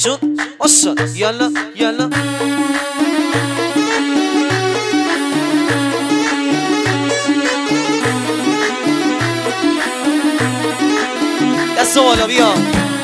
شون اشرا يلا يلا دست بالا بیا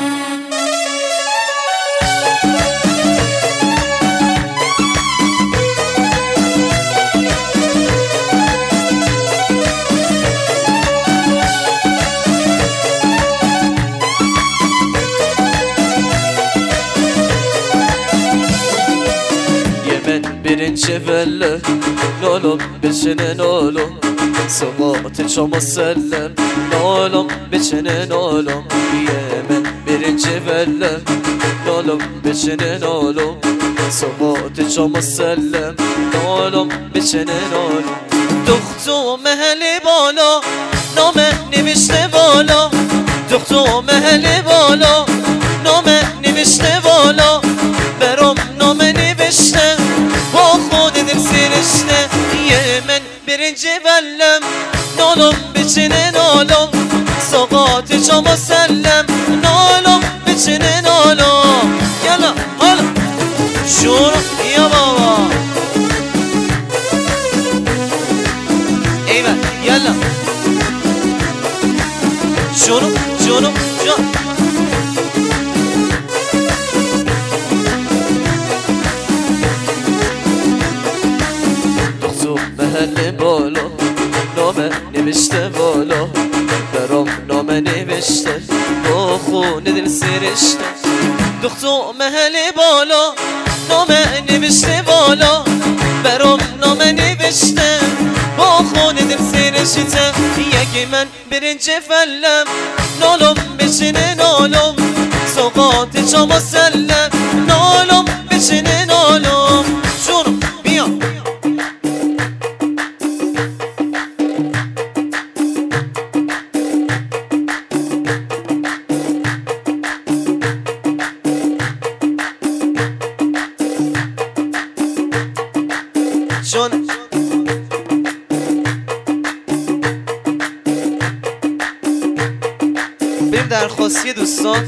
birinci velle Nolom beşene nolom Sıvatı çama sellem Nolom beşene nolom Yemen birinci velle Nolom beşene nolom Sıvatı çama sellem Nolom beşene nolom دختو محلی بالا نامه نوشته بالا دختو محلی بالا نامه نوشته بالا برام نامه نوشته با خود دل سرشته من birinci vellem نالم بچنه نالم ساقات شما سلم نالم بچنه نالم یلا حالا شروع یا بابا ایوه یلا شروع شروع شروع محل بالا نامه نوشته بالا برام نامه نوشته با خون دل سرشته دختو محل بالا نامه نوشته بالا برام نامه نوشته با خون دل سرشته یکی من birinci فلم نالم بشینه نالم سوقات شما سلم نالم بشینه نالم شروع بیا شون بریم درخواستی دوستان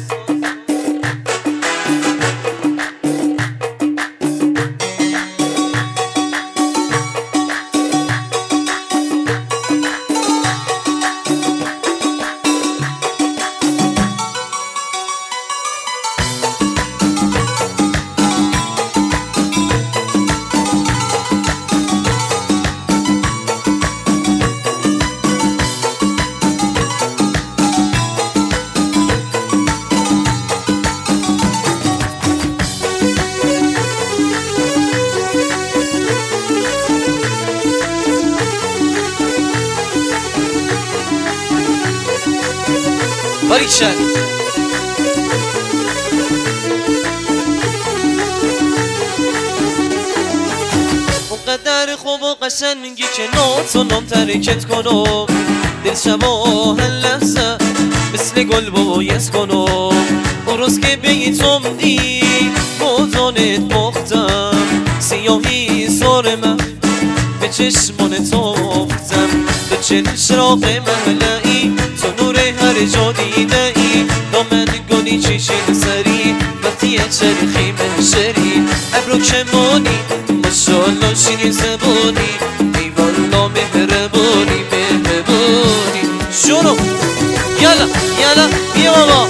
باریکشن اونقدر خوب و قشنگی که ناتونم ترکت کنم دل شباه لحظه مثل گل باید کنم اون روز که بیتم دی بازانت مختم سیاهی سار من به چشمانت افتم تو چه چراغ محلعی تو نور هر جا دیده ای دامن گلی چشم سری وقتی چرخی محشری ابرو کمانی ماشالله شیرین زبانی ای والا مهربانی مهربانی شروع یلا یلا بیا بابا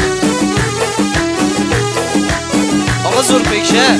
آقا زور بکر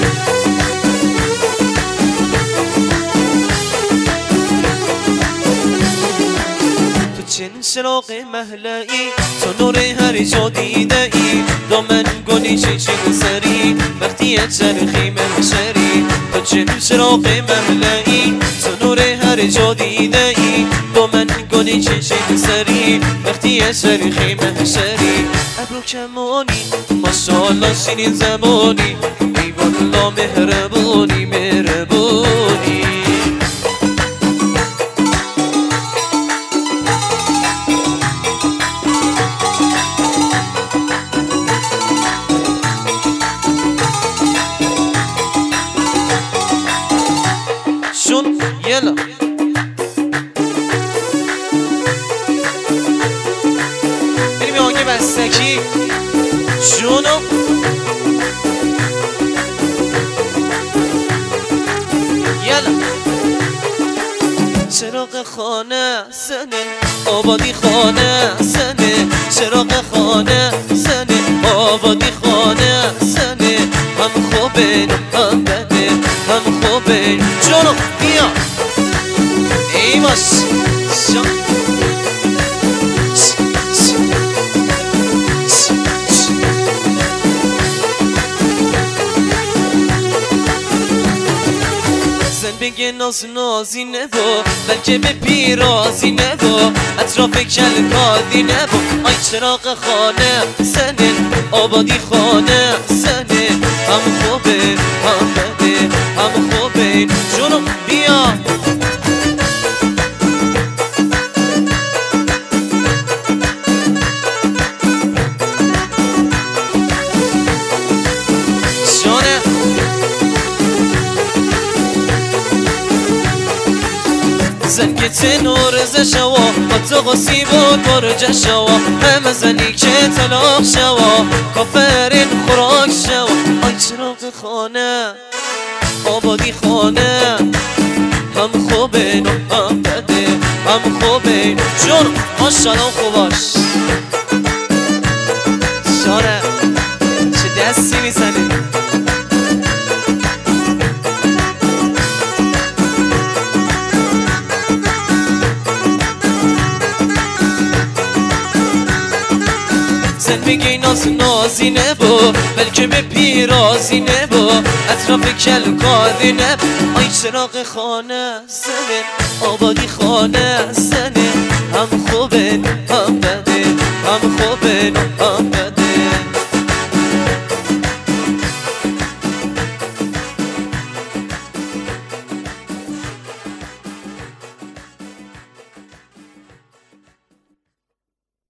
چن چراغ محلعی تو نور هر جا دیده ای دامن گلی چشم سری وقتی چرخی محشری تو چن چراغ محلعی تو نور هر جا دیده ای دامن گلی چشم سری وقتی چرخی محشری ابرو کمانی ماشالله شیرین زبانی ای والا مهربانی مهربانی يلا بریم یه آهنگ بستگی شونو خانه سنه آبادی خانه سنه چراغ خانه سنه آبادی خانه سنه هم خوبه هم بده هم خوبه جانو بیا ای باش بگه ناز نازی نبا بلکه به پیرازی نبا اطراف کل کادی نبا آی چراغ خانه سنه آبادی خانه سنه هم خوبه هم بده هم خوبه جونو بیا زنگت نورز شوا با تو قصی بود برج شوا همه زنی که طلاق شوا کافرین خوراک شوا آی چراغ خانه آبادی خانه هم خوبه هم بده هم خوبه جون ماشالله خوباش شاره چه دستی میزنی میگی ناز نازی نبا بلکه به پیرازی نبا اطراف کل کادی نبا آی چراغ خانه سنه آبادی خانه سنه هم خوبه هم بده هم خوبه